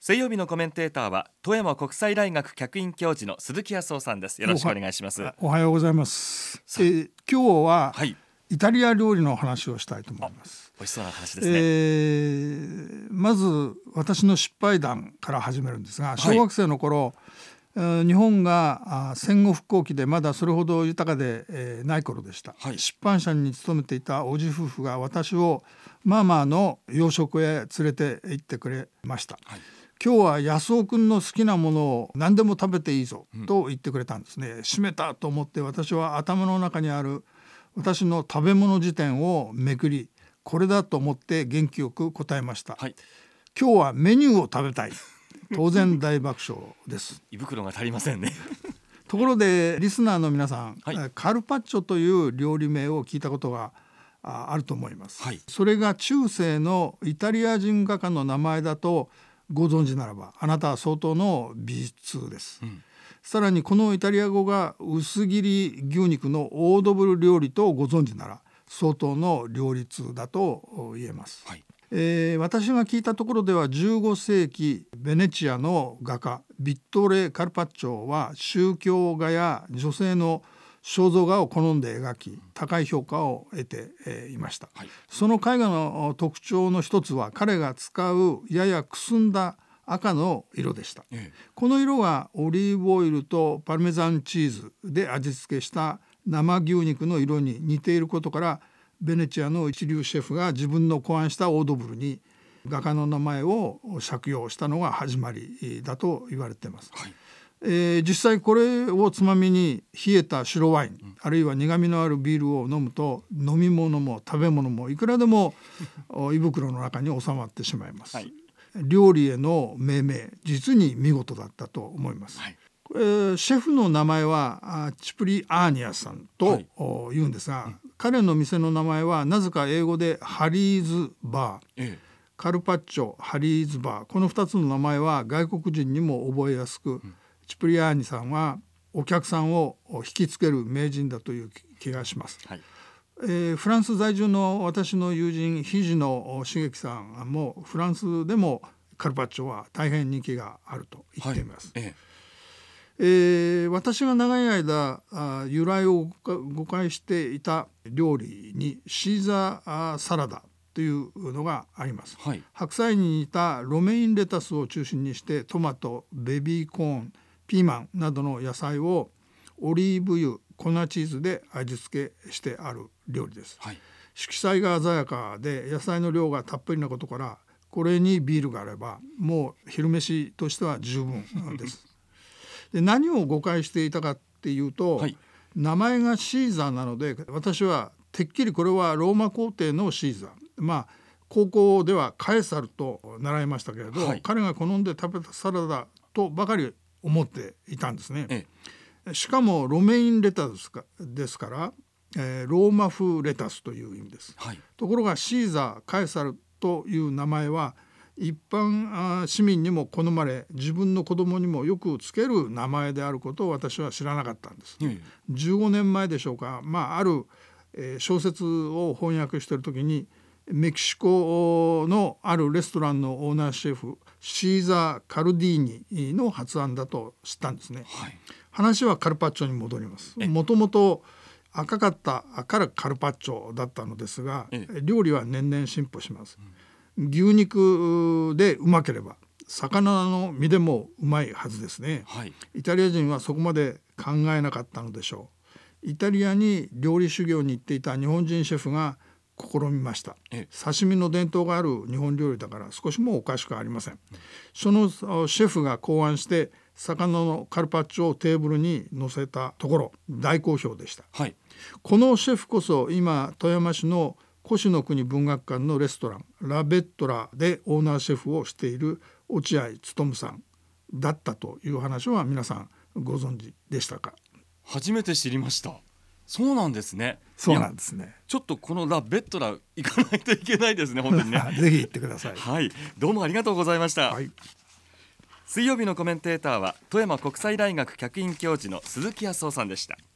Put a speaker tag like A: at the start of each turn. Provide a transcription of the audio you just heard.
A: 水曜日のコメンテーターは富山国際大学客員教授の鈴木康夫さんです。よろしくお願いします。
B: おはようございます。今日は、イタリア料理の話をしたいと思います。
A: 美味しそうな話ですね。
B: まず私の失敗談から始めるんですが、小学生の頃、日本が戦後復興期でまだそれほど豊かで、ない頃でした、出版社に勤めていたおじ夫婦が私をママの洋食へ連れて行ってくれました。今日は安尾くんの好きなものを何でも食べていいぞと言ってくれたんですね。閉めたと思って私は頭の中にある私の食べ物辞典をめくり、これだと思って元気よく答えました。今日はメニューを食べたい。当然大爆笑です。
A: 胃袋が足りませんね。
B: ところでリスナーの皆さん、カルパッチョという料理名を聞いたことがあると思います。それが中世のイタリア人画家の名前だとご存知ならば、あなたは相当の美術です。さらにこのイタリア語が薄切り牛肉のオードブル料理とご存知なら相当の両立だと言えます。私が聞いたところでは15世紀ベネチアの画家ビットレ・カルパッチョは宗教画や女性の肖像画を好んで描き、高い評価を得ていました。その絵画の特徴の一つは彼が使うややくすんだ赤の色でした。この色がオリーブオイルとパルメザンチーズで味付けした生牛肉の色に似ていることから、ベネチアの一流シェフが自分の考案したオードブルに画家の名前を借用したのが始まりだと言われています。実際これをつまみに冷えた白ワイン、あるいは苦みのあるビールを飲むと飲み物も食べ物もいくらでも胃袋の中に収まってしまいます。料理への命名、実に見事だったと思います。シェフの名前はチプリアーニアさんと言うんですが、彼の店の名前はなぜか英語でハリーズバー、カルパッチョ、ハリーズバー、この2つの名前は外国人にも覚えやすく、チプリアーニさんはお客さんを引きつける名人だという気がします。フランス在住の私の友人肘野茂樹さんもフランスでもカルパッチョは大変人気があると言っています。私が長い間由来を誤解していた料理にシーザーサラダというのがあります。白菜に似たロメインレタスを中心にしてトマト、ベビーコーン、ピーマンなどの野菜をオリーブ油、粉チーズで味付けしてある料理です。色彩が鮮やかで野菜の量がたっぷりなことから、これにビールがあればもう昼飯としては十分です。で、何を誤解していたかっていうと、名前がシーザーなので私はてっきりこれはローマ皇帝のシーザー、高校ではカエサルと習いましたけれど、彼が好んで食べたサラダとばかり思っていたんですね。しかもロメインレタスですから、ローマ風レタスという意味です。ところがシーザー、カエサルという名前は一般市民にも好まれ、自分の子供にもよくつける名前であることを私は知らなかったんです。15年前でしょうか、ある小説を翻訳している時にメキシコのあるレストランのオーナーシェフシーザー・カルディーニの発案だと知ったんですね。話はカルパッチョに戻ります。もともと赤かったからカルパッチョだったのですが、料理は年々進歩します。牛肉でうまければ魚の身でもうまいはずですね。イタリア人はそこまで考えなかったのでしょう。イタリアに料理修行に行っていた日本人シェフが試みました。刺身の伝統がある日本料理だから少しもおかしくありません。そのシェフが考案して魚のカルパッチョをテーブルに乗せたところ大好評でした。このシェフこそ今富山市の越の国文学館のレストランラベットラでオーナーシェフをしている落合勉さんだったという話は皆さんご存知でしたか？
A: 初めて知りました。そうなんですね。
B: そうなんですね。
A: ちょっとこのラベットラ行かないといけないですね、本当にね。
B: ぜひ行ってください。
A: どうもありがとうございました。水曜日のコメンテーターは富山国際大学客員教授の鈴木康夫さんでした。